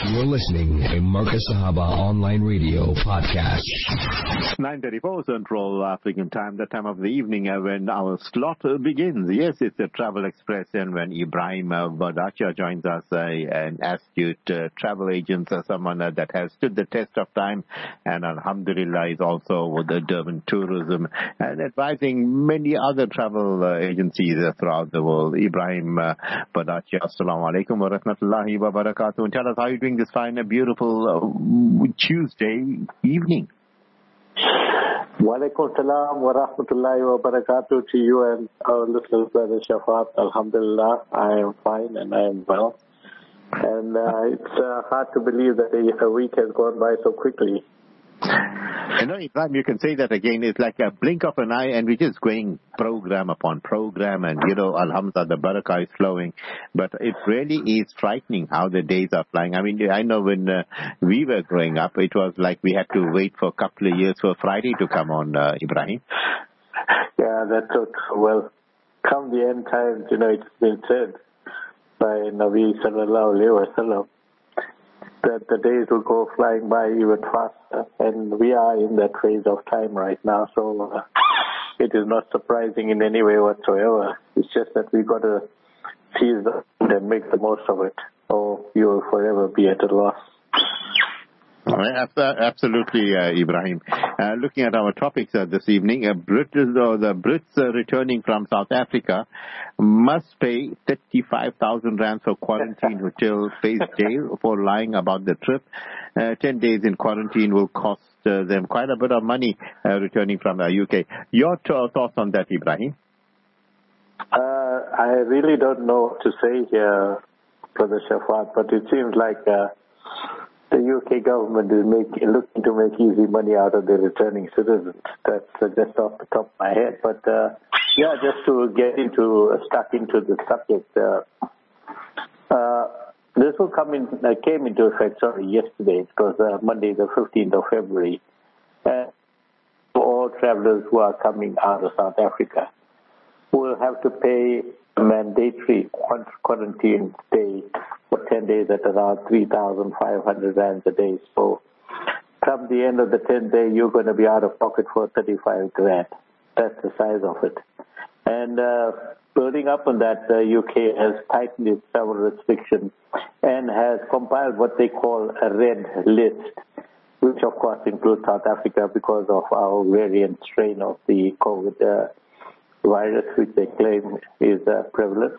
You're listening to Marcus Sahaba Online Radio Podcast. 9:34 Central African Time, the time of the evening when our slot begins. Yes, it's a Travel Express, and when Ibrahim Badacha joins us, an astute travel agent, someone that has stood the test of time, and alhamdulillah is also with the Durban Tourism and advising many other travel agencies throughout the world. Ibrahim Badacha, assalamu alaikum wa rahmatullahi wa barakatuh. And tell us how you're doing this fine, beautiful Tuesday evening. Wa alaikum salam wa rahmatullahi wa barakatuh to you and our listeners, Brother Shafat. Alhamdulillah, I am fine and I am well. And it's hard to believe that a week has gone by so quickly. You know, Ibrahim, you can say that again. It's like a blink of an eye, and we're just going program upon program, and, you know, alhamdulillah, the barakah is flowing. But it really is frightening how the days are flying. I mean, I know when we were growing up, it was like we had to wait for a couple of years for Friday to come on, Ibrahim. Yeah, that's so true. Well, come the end times, you know, it's been said by Nabi sallallahu alayhi wa sallam that the days will go flying by even faster, and we are in that phase of time right now, so it is not surprising in any way whatsoever. It's just that we got to seize it and make the most of it, or you will forever be at a loss. Absolutely, Ibrahim. Looking at our topics this evening, the Brits returning from South Africa must pay 35,000 rands for quarantine hotel, face jail for lying about the trip. 10 days in quarantine will cost them quite a bit of money returning from the UK. Your thoughts on that, Ibrahim? I really don't know what to say here, Brother Shafat, but it seems like the UK government is looking to make easy money out of their returning citizens. That's just off the top of my head. But yeah, just to get stuck into the subject, this will came into effect yesterday. It was Monday, the 15th of February. For all travelers who are coming out of South Africa, will have to pay a mandatory quarantine stay for 10 days at around 3,500 rands a day. So come the end of the 10th day, you're going to be out of pocket for 35 grand. That's the size of it. And building up on that, the UK has tightened its travel restrictions and has compiled what they call a red list, which of course includes South Africa because of our variant strain of the COVID virus, which they claim is prevalent.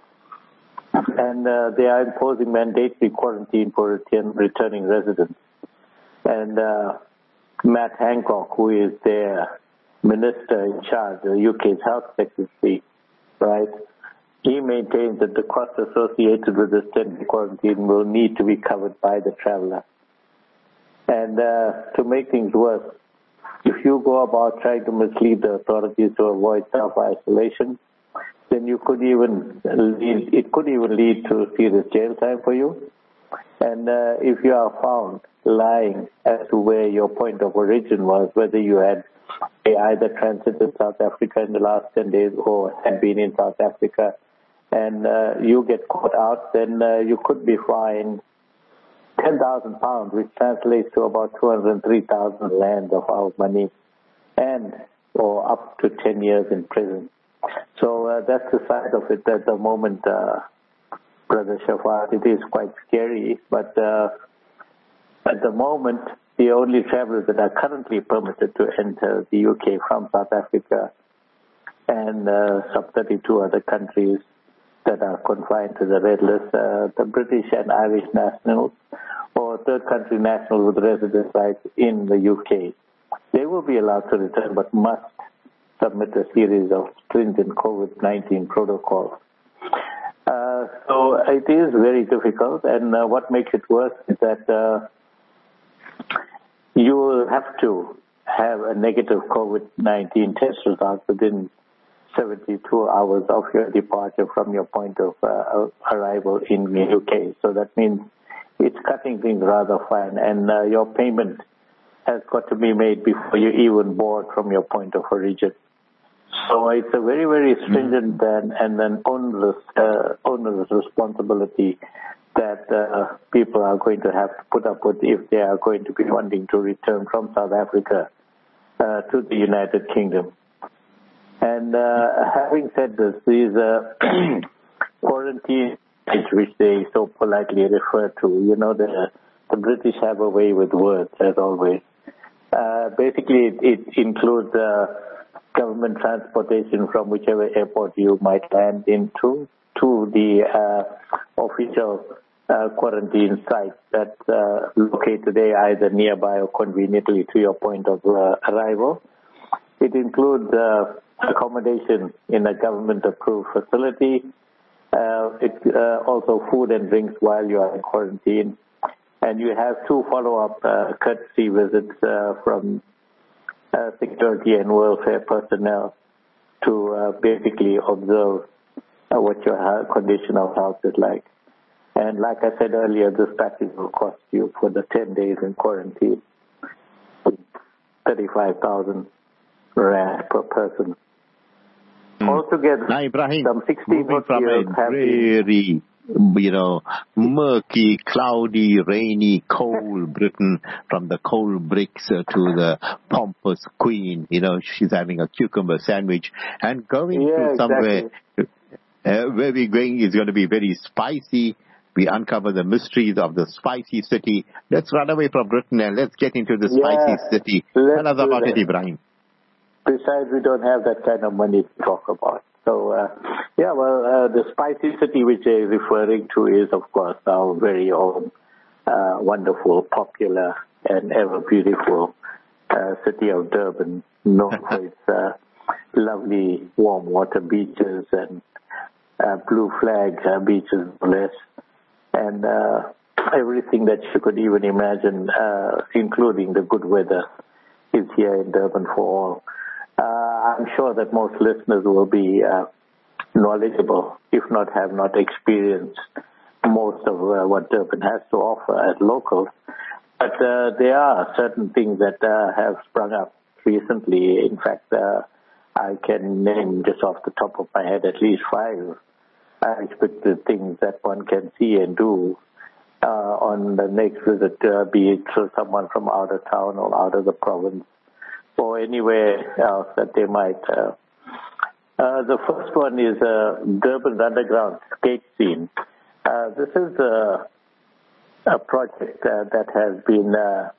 And they are imposing mandatory quarantine for returning residents. And Matt Hancock, who is their minister in charge, the UK's health secretary, right, he maintains that the cost associated with this 10-day quarantine will need to be covered by the traveler. And to make things worse, if you go about trying to mislead the authorities to avoid self-isolation, then it could even lead to serious jail time for you. And if you are found lying as to where your point of origin was, whether you had either transited South Africa in the last 10 days or had been in South Africa, and you get caught out, then you could be fined £10,000, which translates to about 203,000 rands of our money, or up to 10 years in prison. So that's the side of it at the moment, Brother Shafat. It is quite scary, but at the moment, the only travelers that are currently permitted to enter the UK from South Africa and sub-32 other countries that are confined to the red list, the British and Irish nationals or third country nationals with residence rights in the UK. They will be allowed to return but must submit a series of stringent COVID-19 protocols. So it is very difficult, and what makes it worse is that you will have to have a negative COVID-19 test result within 72 hours of your departure from your point of arrival in the UK. So that means it's cutting things rather fine, and your payment has got to be made before you even board from your point of origin. So it's a very, very stringent and an onerous responsibility that people are going to have to put up with if they are going to be wanting to return from South Africa to the United Kingdom. And having said this, these quarantine, which they so politely refer to, you know, the British have a way with words, as always. Basically, it includes government transportation from whichever airport you might land into to the official quarantine site that's located there, either nearby or conveniently to your point of arrival. It includes accommodation in a government-approved facility. It also food and drinks while you are in quarantine. And you have 2 follow-up courtesy visits from security and welfare personnel to basically observe what your condition of health is like. And like I said earlier, this package will cost you for the 10 days in quarantine 35,000 rand per person. Altogether, now, Ibrahim, some 16 moving from a very, murky, cloudy, rainy, cold Britain, from the cold bricks to the pompous queen, she's having a cucumber sandwich, and going to somewhere where we're going is going to be very spicy. We uncover the mysteries of the spicy city. Let's run away from Britain and let's get into the spicy city. Tell us about it, Ibrahim. Besides, we don't have that kind of money to talk about. So, the spicy city which they're referring to is, of course, our very own wonderful, popular, and ever beautiful city of Durban, known for its lovely warm water beaches and blue flag beaches, no less, and everything that you could even imagine, including the good weather, is here in Durban for all. I'm sure that most listeners will be knowledgeable, if not have not experienced most of what Durban has to offer as locals. But there are certain things that have sprung up recently. In fact, I can name just off the top of my head at least 5 unexpected things that one can see and do on the next visit, be it to someone from out of town or out of the province, or anywhere else that they might. The first one is Durban's underground skate scene. This is a project that has been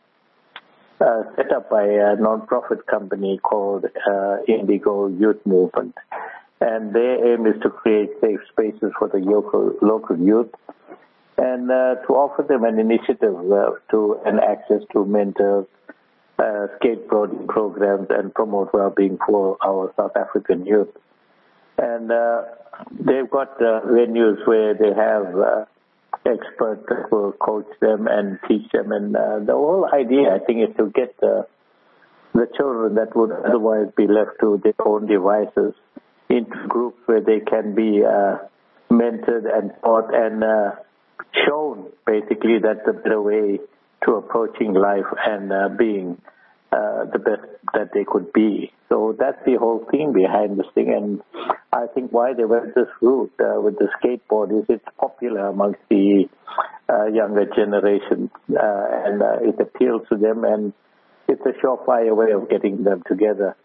set up by a non-profit company called Indigo Youth Movement. And their aim is to create safe spaces for the local youth and to offer them an initiative and access to mentors, skateboarding programs, and promote well-being for our South African youth. And they've got venues where they have experts that will coach them and teach them. And the whole idea, I think, is to get the children that would otherwise be left to their own devices into groups where they can be mentored and taught and shown, basically, that's the better way to approaching life and being the best that they could be. So that's the whole thing behind this thing. And I think why they went this route with the skateboard is it's popular amongst the younger generation, and it appeals to them, and it's a surefire way of getting them together.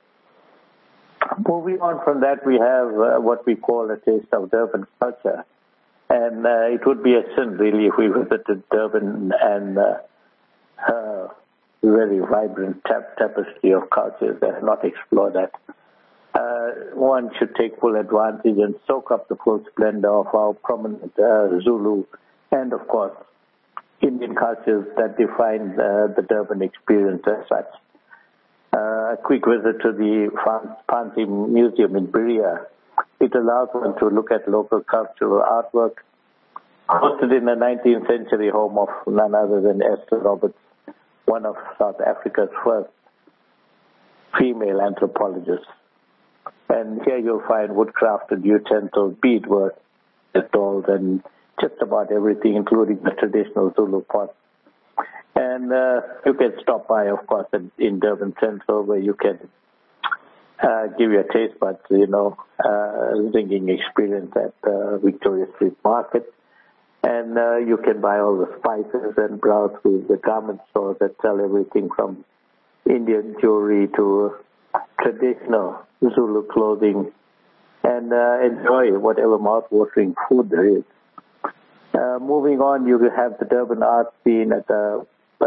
Moving on from that, we have what we call a taste of Durban culture. And it would be a sin, really, if we visited Durban and her very vibrant tapestry of cultures and not explore that. One should take full advantage and soak up the full splendor of our prominent Zulu and, of course, Indian cultures that define the Durban experience as such. A quick visit to the Fancy Museum in Berea. It allows one to look at local cultural artwork hosted in the 19th century home of none other than Esther Roberts, one of South Africa's first female anthropologists. And here you'll find woodcrafted utensils, beadwork, dolls, and just about everything, including the traditional Zulu pots. And you can stop by, of course, in Durban Central, where you can give your taste buds, ringing experience at Victoria Street Market. And you can buy all the spices and browse through the garment stores that sell everything from Indian jewelry to traditional Zulu clothing, and enjoy whatever mouth-watering food there is. Moving on, you will have the Durban art scene at the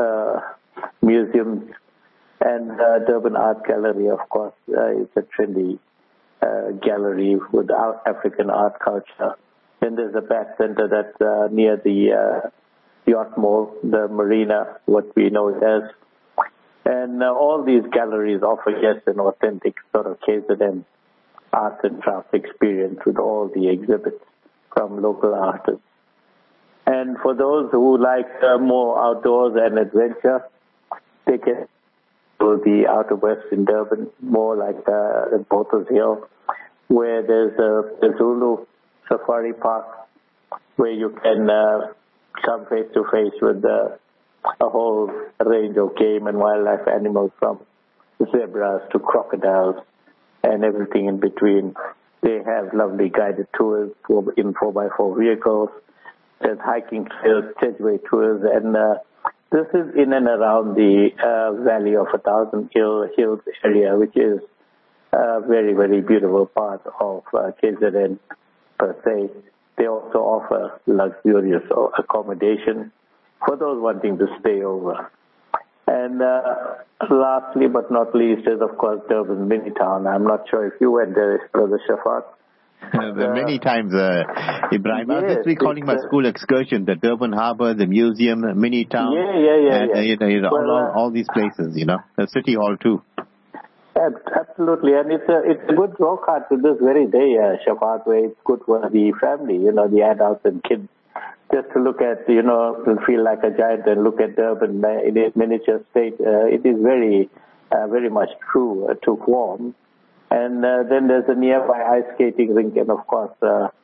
museums, and Durban Art Gallery, of course, is a trendy gallery with African art culture. Then there's a back center that's near the yacht mall, the marina, what we know it as. And all these galleries offer just an authentic sort of KZN art and craft experience with all the exhibits from local artists. And for those who like more outdoors and adventure, they can go to the Outer West in Durban, more like Botha's Hill, where there's a Zulu Safari Park, where you can come face to face with a whole range of game and wildlife animals, from zebras to crocodiles and everything in between. They have lovely guided tours in 4x4 vehicles. There's hiking trails, Sedgway tours, and this is in and around the Valley of 1,000 Hills area, which is a very, very beautiful part of KZN per se. They also offer luxurious accommodation for those wanting to stay over. And lastly but not least is, of course, Durban Mini Town. I'm not sure if you went there, Brother Shafat. Many times, Ibrahim. Yes, I was just recalling my school excursion, the Durban Harbour, the museum, Mini Town, and all these places, the City Hall too. Absolutely, and it's a good draw card to this very day, Shafat, where it's good for the family, the adults and kids, just to look at, to feel like a giant and look at Durban in its miniature state. It is very, very much true to form. And then there's a nearby ice skating rink, and of course,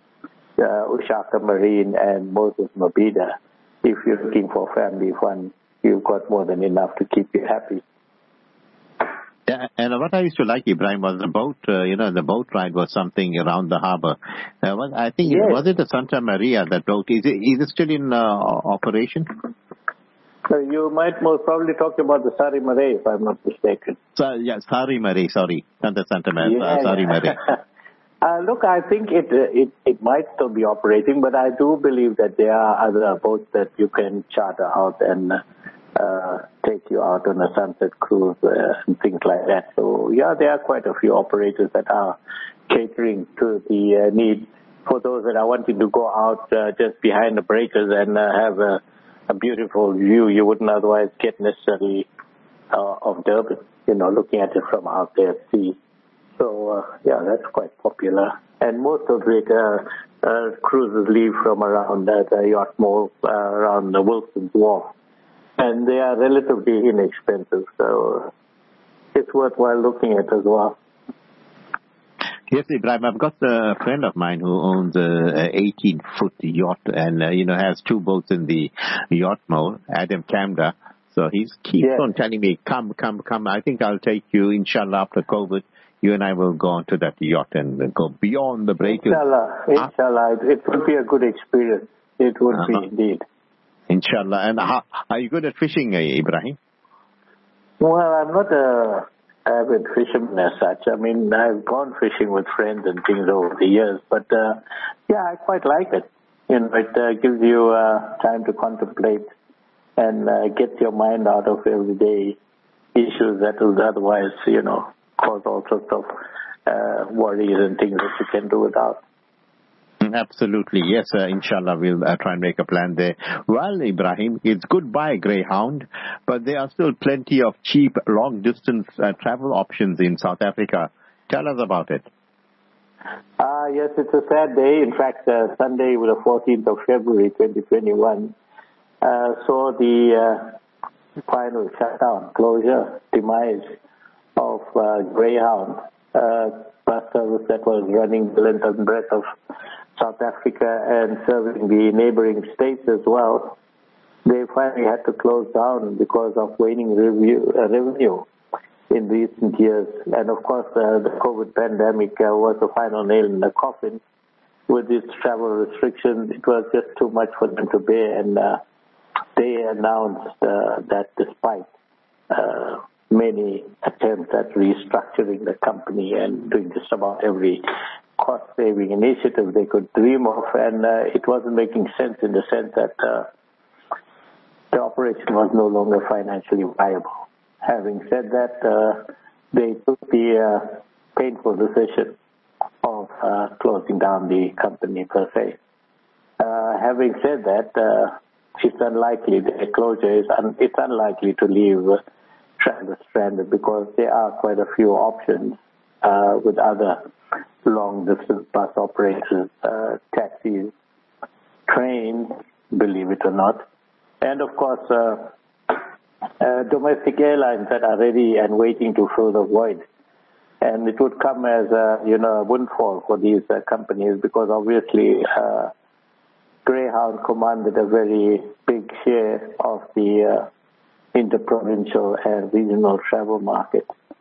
Ushaka Marine and Moses Mabhida. If you're looking for family fun, you've got more than enough to keep you happy. Yeah, and what I used to like, Ibrahim, was the boat. The boat ride was something around the harbour. I think, yes. Was it the Santa Maria, that boat? Is it still in operation? So you might most probably talk about the Sari Mare, if I'm not mistaken. Sari Mare, sorry. Not the Santa Maria, Sari Mare. Look, I think it might still be operating, but I do believe that there are other boats that you can charter out and take you out on a sunset cruise and things like that. So, yeah, there are quite a few operators that are catering to the need for those that are wanting to go out just behind the breakers and have a beautiful view you wouldn't otherwise get necessarily of Durban, looking at it from out there at sea. So, that's quite popular. And most of it, cruises leave from around the yacht mall, around the Wilson's Wharf. And they are relatively inexpensive, so it's worthwhile looking at as well. Yes, Ibrahim, I've got a friend of mine who owns a 18-foot yacht and, has two boats in the yacht mall, Adam Kamda. So he keeps on telling me, come. I think I'll take you, inshallah, after COVID. You and I will go onto that yacht and go beyond the breakers. Inshallah. It would be a good experience. It would be indeed. Inshallah. And are you good at fishing, Ibrahim? Well, I'm not a avid fisherman as such. I mean, I've gone fishing with friends and things over the years, but I quite like it. It gives you time to contemplate and gets your mind out of everyday issues that would otherwise, cause all sorts of worries and things that you can do without. Absolutely. Yes, inshallah, we'll try and make a plan there. Well, Ibrahim, it's goodbye Greyhound, but there are still plenty of cheap, long-distance travel options in South Africa. Tell us about it. Yes, it's a sad day. In fact, Sunday, the 14th of February, 2021, saw the final shutdown, closure, demise of Greyhound, bus service that was running the length and breadth of South Africa and serving the neighboring states as well. They finally had to close down because of waning revenue in recent years. And of course, the COVID pandemic was the final nail in the coffin. with these travel restrictions, it was just too much for them to bear, and they announced that despite many attempts at restructuring the company and doing just about every cost-saving initiative they could dream of, and it wasn't making sense in the sense that the operation was no longer financially viable. Having said that, they took the painful decision of closing down the company per se. Having said that, it's unlikely, the closure it's unlikely to leave travelers stranded, because there are quite a few options with other long-distance bus operators, taxis, trains, believe it or not, and of course domestic airlines that are ready and waiting to fill the void. And it would come as a windfall for these companies, because obviously Greyhound commanded a very big share of the interprovincial and regional travel market.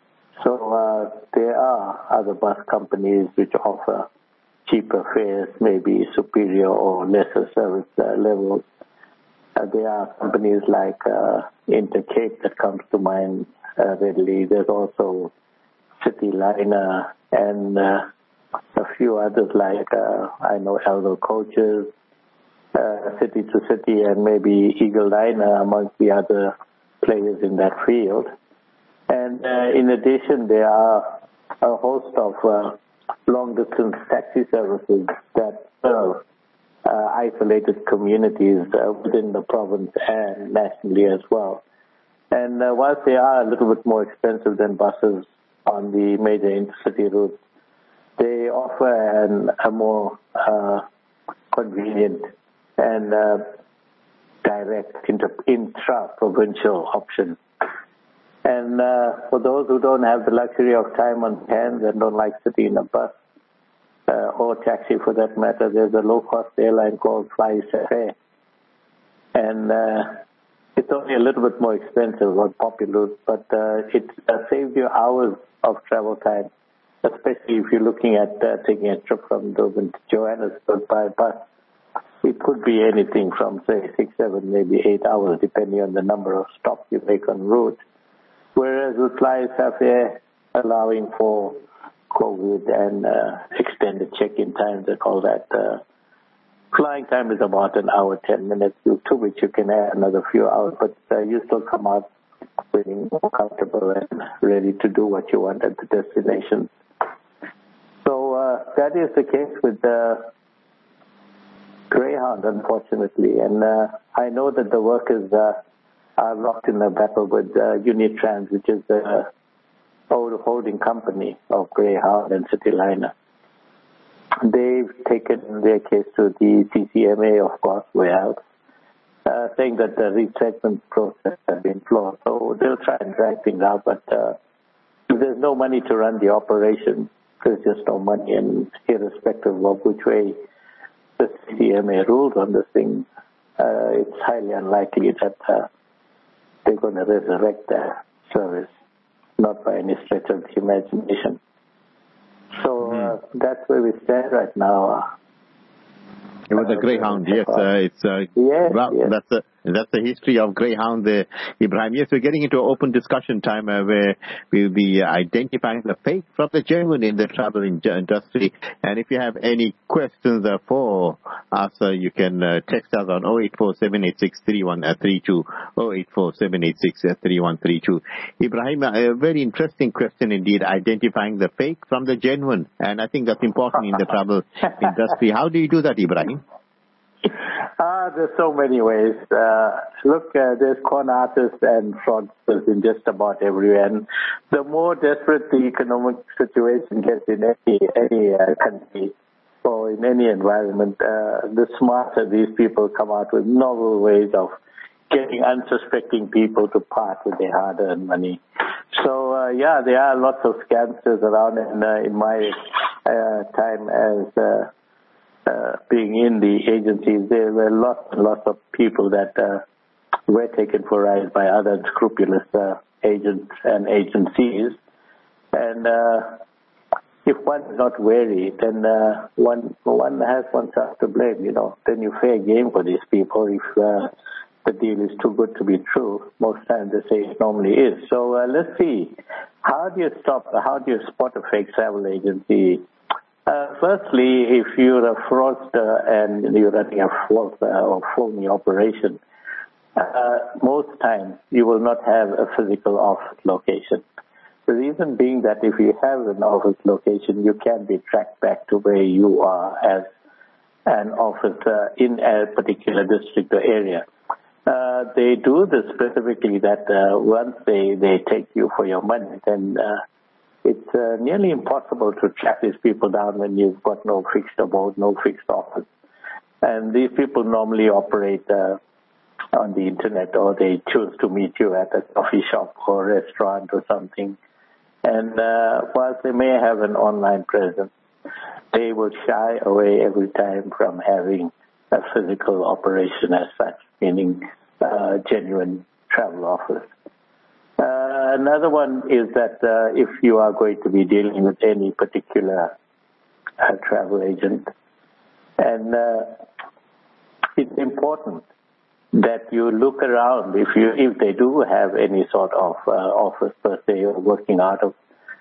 So there are other bus companies which offer cheaper fares, maybe superior or lesser service levels. There are companies like Intercape that comes to mind readily. There's also Cityliner and a few others like I know Eldo Coaches, City to City, and maybe Eagle Liner amongst the other players in that field. And in addition, there are a host of long-distance taxi services that serve isolated communities within the province and nationally as well. And whilst they are a little bit more expensive than buses on the major intercity routes, they offer a more convenient and direct intra-provincial option. And for those who don't have the luxury of time on hands and don't like sitting in a bus or taxi for that matter, there's a low-cost airline called FlySafair. And it's only a little bit more expensive on popular, but it saves you hours of travel time, especially if you're looking at taking a trip from Durban to Johannesburg by bus. It could be anything from, say, 6, 7, maybe 8 hours, depending on the number of stops you make en route. Whereas with FlySafair, allowing for COVID and extended check-in times and all that, flying time is about an hour, 10 minutes, to which you can add another few hours, but you still come out feeling more comfortable and ready to do what you want at the destination. So that is the case with Greyhound, unfortunately. And I know that the workers are locked in a battle with Unitrans, which is the holding company of Greyhound and Cityliner. They've taken their case to the CCMA, of course, warehouse, saying that the resettlement process has been flawed. So they'll try and drag things out, but if there's no money to run the operation, there's just no money, and irrespective of which way the CCMA rules on this thing, it's highly unlikely that they're going to resurrect their service, not by any stretch of the imagination. So that's where we stand right now. It was a Greyhound, yes. Yes. That's the history of Greyhound, Ibrahim. Yes, we're getting into an open discussion time where we'll be identifying the fake from the genuine in the travel industry. And if you have any questions for us, you can text us on 084-786-3132, 084-786-3132. Ibrahim, a very interesting question indeed, identifying the fake from the genuine. And I think that's important in the travel industry. How do you do that, Ibrahim? There's so many ways. Look, there's con artists and fraudsters in just about everywhere. And the more desperate the economic situation gets in any country or in any environment, the smarter these people come out with novel ways of getting unsuspecting people to part with their hard-earned money. So, there are lots of scamsters around, and in my time as being in the agencies, there were lots and lots of people that were taken for rides by other unscrupulous agents and agencies. And if one is not wary, then one has oneself to blame, you know. Then you fair game for these people if the deal is too good to be true. Most times they say it normally is. So let's see. How do you spot a fake travel agency? Firstly, if you're a fraudster and you're running a false or phony operation, most times you will not have a physical office location. The reason being that if you have an office location, you can be tracked back to where you are as an office in a particular district or area. They do this specifically that once they take you for your money, then it's nearly impossible to track these people down when you've got no fixed abode, no fixed office. And these people normally operate on the internet, or they choose to meet you at a coffee shop or restaurant or something. And whilst they may have an online presence, they will shy away every time from having a physical operation as such, meaning genuine travel office. Another one is that if you are going to be dealing with any particular travel agent, and it's important that you look around if they do have any sort of office per se, or working out of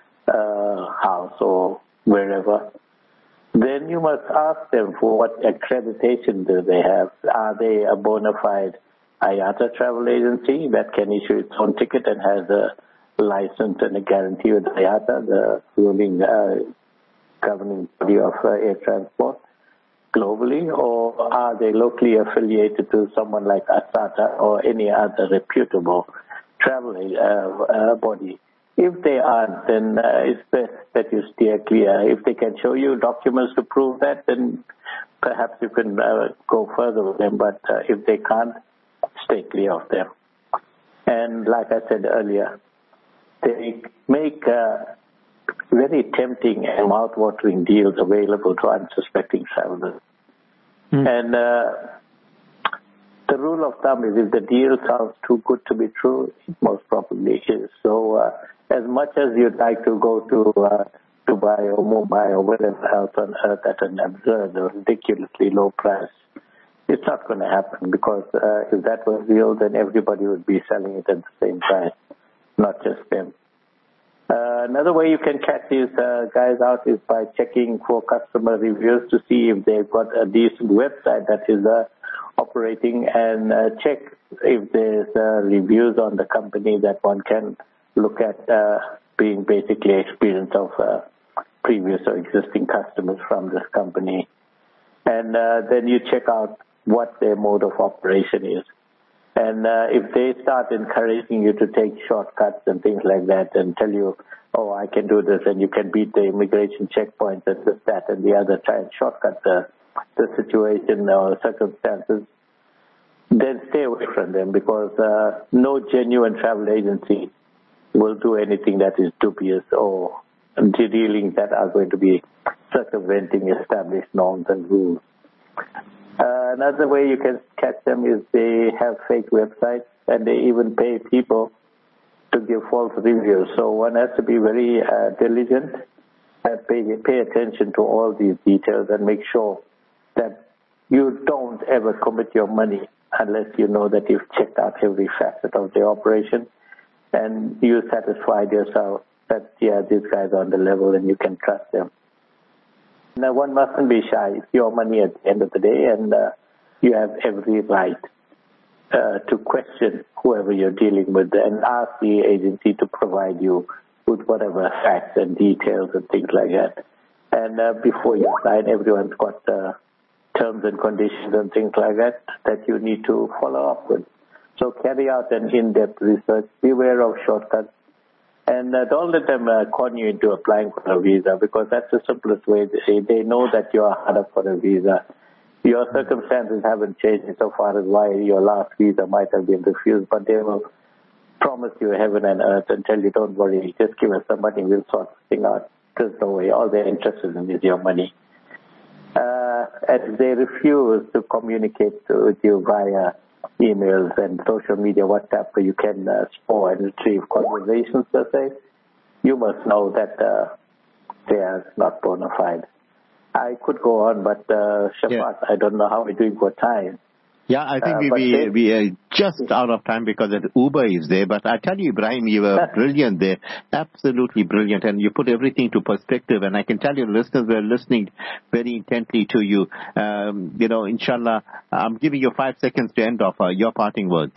house or wherever, then you must ask them for what accreditation do they have. Are they a bona fide IATA travel agency that can issue its own ticket and has a license and a guarantee with IATA, the ruling governing body of air transport globally, or are they locally affiliated to someone like ASATA or any other reputable travel body? If they aren't, then it's best that you steer clear. If they can show you documents to prove that, then perhaps you can go further with them, but if they can't, stay clear of them. And like I said earlier, they make very tempting and mouth-watering deals available to unsuspecting travelers. And the rule of thumb is if the deal sounds too good to be true, it most probably is. So as much as you'd like to go to Dubai or Mumbai or whatever else on earth at an absurd or ridiculously low price, it's not going to happen, because if that was real, then everybody would be selling it at the same price, not just them. Another way you can catch these guys out is by checking for customer reviews to see if they've got a decent website that is operating, and check if there's reviews on the company that one can look at, being basically experience of previous or existing customers from this company. And then you check out what their mode of operation is. And if they start encouraging you to take shortcuts and things like that and tell you, oh, I can do this and you can beat the immigration checkpoints and this, that, and the other, try and shortcut the situation or circumstances, then stay away from them, because no genuine travel agency will do anything that is dubious or dealing that are going to be circumventing established norms and rules. Another way you can catch them is they have fake websites, and they even pay people to give false reviews. So one has to be very diligent and pay attention to all these details and make sure that you don't ever commit your money unless you know that you've checked out every facet of the operation and you satisfied yourself that, yeah, these guys are on the level and you can trust them. Now, one mustn't be shy. It's your money at the end of the day, and you have every right to question whoever you're dealing with and ask the agency to provide you with whatever facts and details and things like that. And before you sign, everyone's got terms and conditions and things like that that you need to follow up with. So carry out an in-depth research. Beware of shortcuts. And don't let them con you into applying for a visa, because that's the simplest way. They know that you are hard up for a visa. Your circumstances haven't changed so far as why your last visa might have been refused, but they will promise you heaven and earth and tell you, don't worry, just give us some money, we'll sort this thing out. There's no way. All they're interested in is your money. And they refuse to communicate with you via emails and social media, WhatsApp, where you can store and retrieve conversations per se. You must know that they are not bona fide. I could go on, but Shafat, I don't know how we're doing for time. Yeah, I think we are just out of time because the Uber is there. But I tell you, Ibrahim, you were brilliant there. Absolutely brilliant. And you put everything to perspective. And I can tell you, listeners were listening very intently to you. Inshallah, I'm giving you 5 seconds to end off your parting words.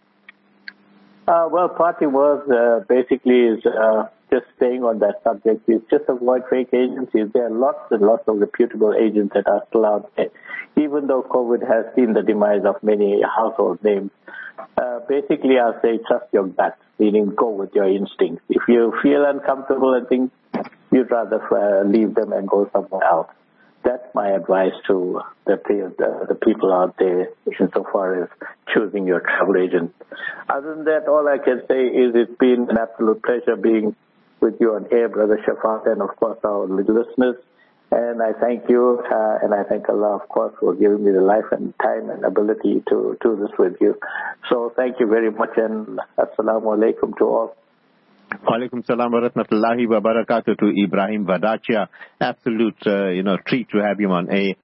Well, parting words basically is just staying on that subject. Is just avoid fake agencies. There are lots and lots of reputable agents that are still out there. Even though COVID has seen the demise of many household names, basically I'll say trust your gut, meaning go with your instincts. If you feel uncomfortable and think, you'd rather leave them and go somewhere else. That's my advice to the people out there insofar as choosing your travel agent. Other than that, all I can say is it's been an absolute pleasure being with you on air, Brother Shafat, and of course our listeners. And I thank you, and I thank Allah, of course, for giving me the life and time and ability to do this with you. So thank you very much, and assalamu alaikum to all. Walaikum salam wa rahmatullahi wa barakatuh to Ibrahim Vadachia. Absolute, treat to have him on air.